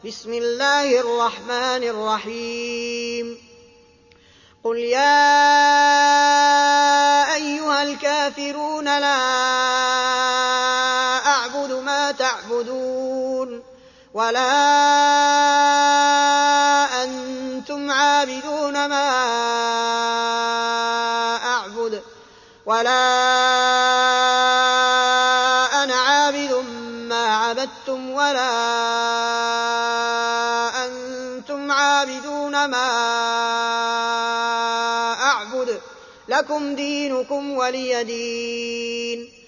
بسم الله الرحمن الرحيم قل يا أيها الكافرون لا أعبد ما تعبدون ولا أنتم عابدون ما أعبد ولا أنا عابد ما عبدتم ولا أنتم عابدون ما أعبد لكم دينكم ولي دين.